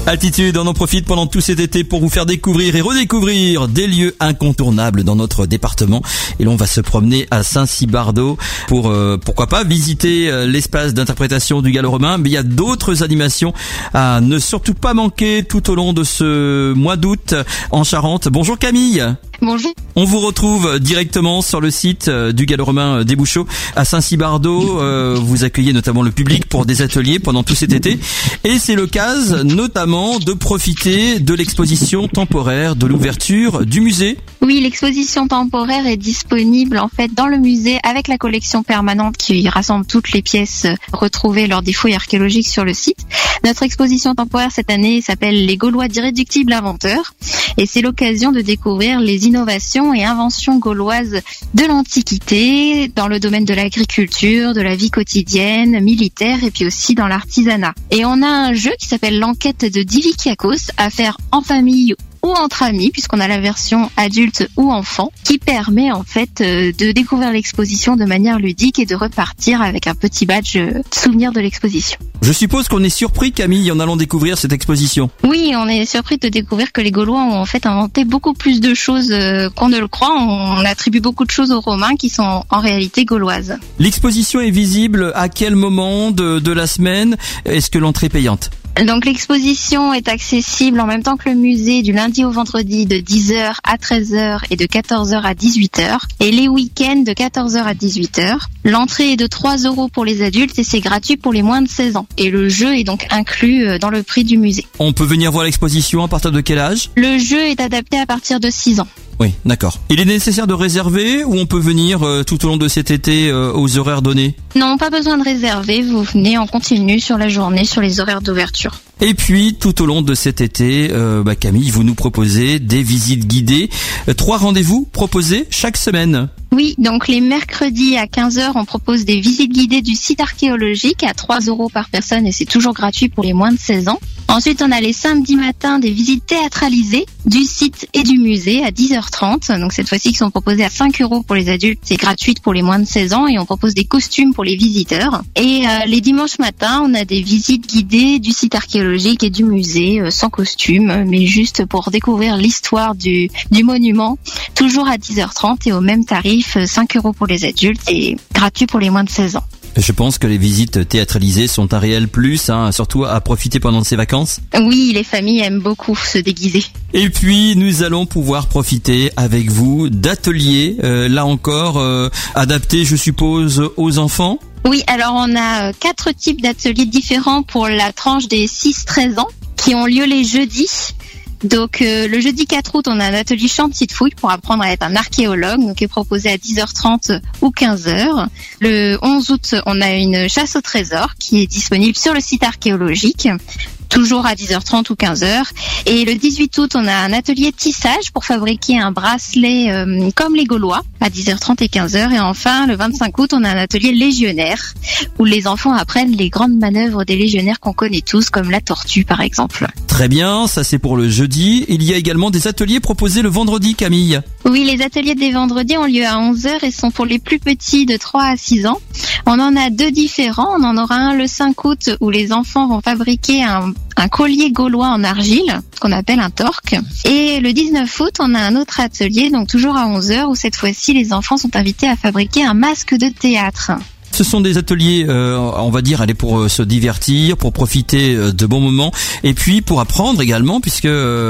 Altitude, on en profite pendant tout cet été pour vous faire découvrir et redécouvrir des lieux incontournables dans notre département. Et l'on va se promener à Saint-Cybardeaux pour, pourquoi pas, visiter l'espace d'interprétation du gallo-romain. Mais il y a d'autres animations à ne surtout pas manquer tout au long de ce mois d'août en Charente. Bonjour Camille. Bonjour. On vous retrouve directement sur le site du gallo-romain des Bouchots à Saint-Cybardeaux. Vous accueillez notamment le public pour des ateliers pendant tout cet été. Et c'est l'occasion notamment de profiter de l'exposition temporaire de l'ouverture du musée. Oui, l'exposition temporaire est disponible en fait dans le musée avec la collection permanente qui rassemble toutes les pièces retrouvées lors des fouilles archéologiques sur le site. Notre exposition temporaire cette année s'appelle Les Gaulois d'irréductibles inventeurs et c'est l'occasion de découvrir les innovations et inventions gauloises de l'Antiquité dans le domaine de l'agriculture, de la vie quotidienne, militaire et puis aussi dans l'artisanat. Et on a un jeu qui s'appelle l'enquête de Divikiakos à faire en famille ou entre amis, puisqu'on a la version adulte ou enfant, qui permet en fait de découvrir l'exposition de manière ludique et de repartir avec un petit badge souvenir de l'exposition. Je suppose qu'on est surpris, Camille, en allant découvrir cette exposition. Oui, on est surpris de découvrir que les Gaulois ont en fait inventé beaucoup plus de choses qu'on ne le croit. On attribue beaucoup de choses aux Romains qui sont en réalité gauloises. L'exposition est visible à quel moment de la semaine? Est-ce que l'entrée est payante? Donc l'exposition est accessible en même temps que le musée du lundi au vendredi de 10h à 13h et de 14h à 18h et les week-ends de 14h à 18h. L'entrée est de 3 € pour les adultes et c'est gratuit pour les moins de 16 ans. Et le jeu est donc inclus dans le prix du musée. On peut venir voir l'exposition à partir de quel âge? Le jeu est adapté à partir de 6 ans. Oui, d'accord. Il est nécessaire de réserver ou on peut venir tout au long de cet été aux horaires donnés? Non, pas besoin de réserver. Vous venez en continu sur la journée, sur les horaires d'ouverture. Et puis, tout au long de cet été, Camille, vous nous proposez des visites guidées. 3 rendez-vous proposés chaque semaine. Oui, donc les mercredis à 15h, on propose des visites guidées du site archéologique à 3 € par personne et c'est toujours gratuit pour les moins de 16 ans. Ensuite, on a les samedis matins des visites théâtralisées du site et du musée à 10h30. Donc cette fois-ci, qui sont proposées à 5 € pour les adultes, c'est gratuit pour les moins de 16 ans et on propose des costumes pour les visiteurs. Et les dimanches matins, on a des visites guidées du site archéologique et du musée sans costume, mais juste pour découvrir l'histoire du monument, toujours à 10h30 et au même tarif, 5 € pour les adultes et gratuit pour les moins de 16 ans. Je pense que les visites théâtralisées sont un réel plus, surtout à profiter pendant ces vacances. Oui, les familles aiment beaucoup se déguiser. Et puis, nous allons pouvoir profiter avec vous d'ateliers, là encore, adaptés, je suppose, aux enfants. Oui, alors on a 4 types d'ateliers différents pour la tranche des 6-13 ans qui ont lieu les jeudis. Donc le jeudi 4 août, on a un atelier chantier de fouille pour apprendre à être un archéologue, donc qui est proposé à 10h30 ou 15h. Le 11 août, on a une chasse au trésor qui est disponible sur le site archéologique, toujours à 10h30 ou 15h. Et le 18 août, on a un atelier de tissage pour fabriquer un bracelet comme les Gaulois à 10h30 et 15h. Et enfin, le 25 août, on a un atelier légionnaire où les enfants apprennent les grandes manœuvres des légionnaires qu'on connaît tous, comme la tortue par exemple. Très bien, ça c'est pour le jeudi. Il y a également des ateliers proposés le vendredi, Camille. Oui, les ateliers des vendredis ont lieu à 11h et sont pour les plus petits de 3 à 6 ans. On en a 2 différents. On en aura un le 5 août où les enfants vont fabriquer un collier gaulois en argile, ce qu'on appelle un torque. Et le 19 août, on a un autre atelier, donc toujours à 11h, où cette fois-ci, les enfants sont invités à fabriquer un masque de théâtre. Ce sont des ateliers, on va dire, pour se divertir, pour profiter de bons moments, et puis pour apprendre également, puisque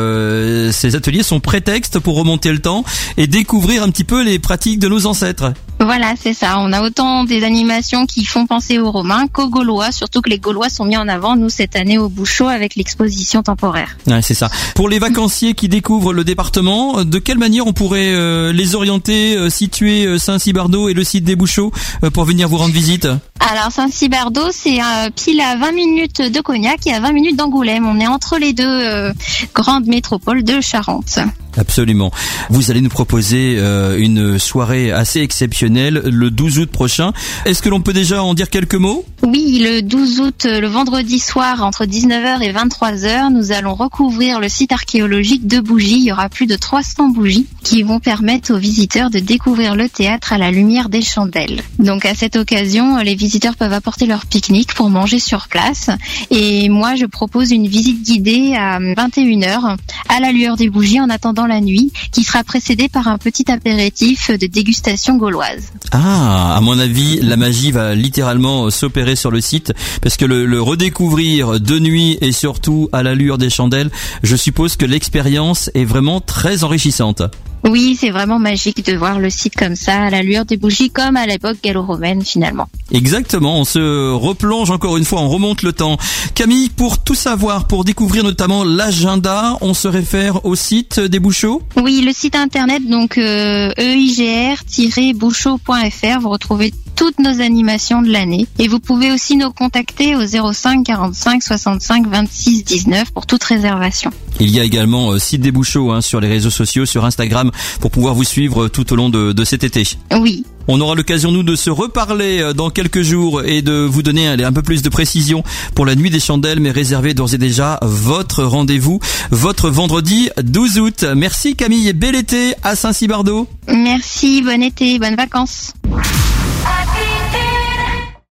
ces ateliers sont prétextes pour remonter le temps et découvrir un petit peu les pratiques de nos ancêtres. Voilà, c'est ça. On a autant des animations qui font penser aux Romains qu'aux Gaulois, surtout que les Gaulois sont mis en avant, nous, cette année au Bouchot, avec l'exposition temporaire. Ouais, c'est ça. Pour les vacanciers qui découvrent le département, de quelle manière on pourrait les orienter, situer Saint-Cybardeaux et le site des Bouchots pour venir vous rendre visite? Alors Saint-Cybardeaux, c'est pile à 20 minutes de Cognac et à 20 minutes d'Angoulême. On est entre les deux grandes métropoles de Charente. Absolument. Vous allez nous proposer une soirée assez exceptionnelle le 12 août prochain. Est-ce que l'on peut déjà en dire quelques mots ? Oui, le 12 août, le vendredi soir, entre 19h et 23h, nous allons recouvrir le site archéologique de bougies. Il y aura plus de 300 bougies qui vont permettre aux visiteurs de découvrir le théâtre à la lumière des chandelles. Donc à cette occasion, les visiteurs peuvent apporter leur pique-nique pour manger sur place. Et moi, je propose une visite guidée à 21h à la lueur des bougies en attendant la nuit, qui sera précédée par un petit apéritif de dégustation gauloise. Ah, à mon avis, la magie va littéralement s'opérer sur le site, parce que le redécouvrir de nuit et surtout à la lueur des chandelles, je suppose que l'expérience est vraiment très enrichissante. Oui, c'est vraiment magique de voir le site comme ça, à la lueur des bougies, comme à l'époque gallo-romaine finalement. Exactement, on se replonge encore une fois, on remonte le temps. Camille, pour tout savoir, pour découvrir notamment l'agenda, on se réfère au site des Bouchots ? Oui, le site internet, donc eigr-bouchot.fr, vous retrouvez toutes nos animations de l'année. Et vous pouvez aussi nous contacter au 05 45 65 26 19 pour toute réservation. Il y a également site des Bouchots sur les réseaux sociaux, sur Instagram, pour pouvoir vous suivre tout au long de cet été. Oui. On aura l'occasion, nous, de se reparler dans quelques jours et de vous donner un peu plus de précision pour la nuit des chandelles, mais réservez d'ores et déjà votre rendez-vous, votre vendredi 12 août. Merci Camille et bel été à Saint-Cybardeau. Merci, bon été, bonnes vacances.